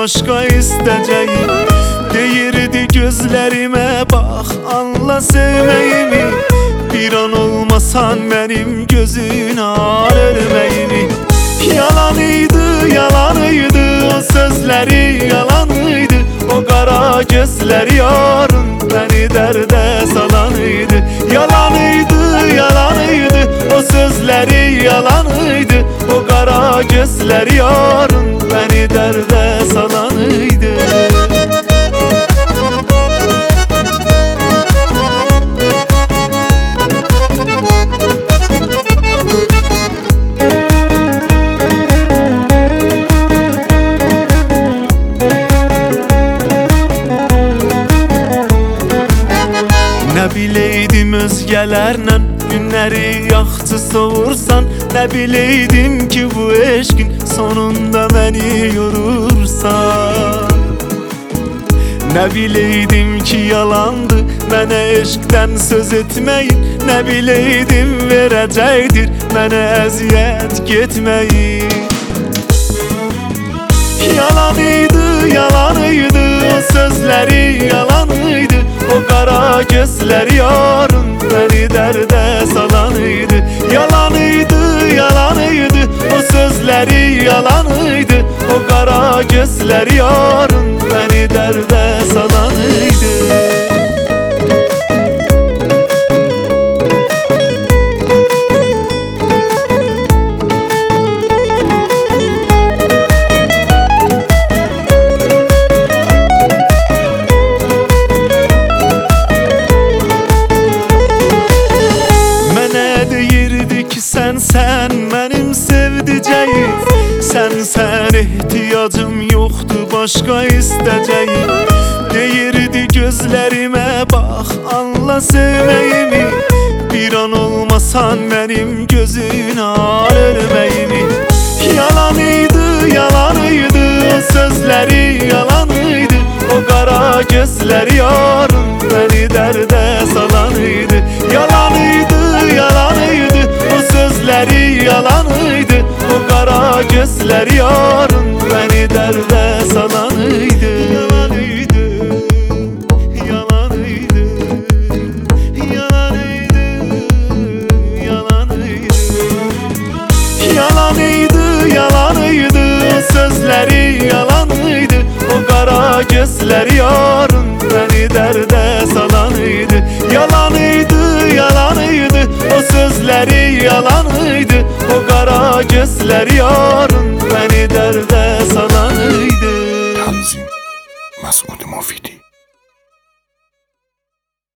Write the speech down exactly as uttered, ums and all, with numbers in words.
başka isteyeceğim. Değirdi gözlerime bak anla sevmeyimi. Bir an olmasan benim gözün al ölmeyimi. Yalanıydı yalanıydı o sözleri yalanıydı. O kara gözler yarın beni derde salanıydı. Yalanıydı yalanıydı o sözleri yalanıydı. O kara gözler yarın beni derde salanıydı. Ne bileydim özgelerle günleri yaktı soğursan. Ne bileydim ki bu eşkin sonunda beni yorursan. Ne bileydim ki yalandı bana eşkten söz etmeyin. Ne bileydim verecektir bana eziyet gitmeyin. Yalanıydı yalanıydı o sözleri yalanıydı. O kara gözler yarın beni derde salanıydı. Yalanıydı yalanıydı o sözleri yalanıydı. O kara gözler yarın beni derde salanıydı. Sen sen benim sevdiceğim. Sen sen ihtiyacım yoktu başka isteyeceğim. Değirdi gözlerime bak anla sevmeyimi. Bir an olmasan benim gözün al ölmeyimi. Yalanıydı yalanıydı o sözleri yalanıydı. O kara gözler yarın beni derde salanıydı. Yalanıydı yalanıydı o sözleri yalanıydı. O kara gözler yarın beni derde salanıydı. Yalanıydı yalanıydı yalanıydı yalanıydı. Yalanıydı yalanıydı o sözleri yalanıydı. O kara gözler yarın beni derde salanıydı. Yalanıydı yalanıydı o sözleri yalanıydı. O kara gözler yarın beni derde salanıydı. Tanzim Mas'ud Mufidi.